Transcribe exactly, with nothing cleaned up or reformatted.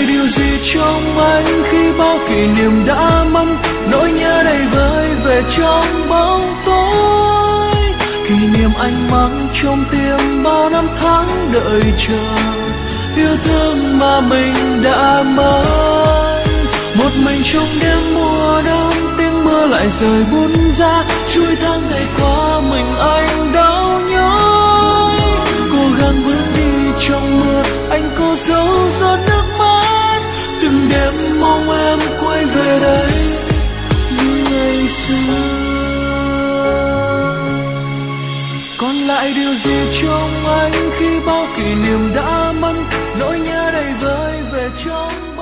lại điều gì trong anh khi bao kỷ niệm đã mất, nỗi nhớ đầy vơi về trong bóng tối. Kỷ niệm anh mang trong tim bao năm tháng đợi chờ, yêu thương mà mình đã mất. Một mình trong đêm mùa đông, tiếng mưa lại rơi buốt ra, chuỗi tháng ngày qua mình anh đau nhói. Cố gắng bước đi trong mưa, anh cố giấu giọt nước mắt, từng đêm mong em quay về đây như ngày xưa. Còn lại điều gì trong anh khi bao kỷ niệm đã mất, nỗi nhớ đầy vơi về trong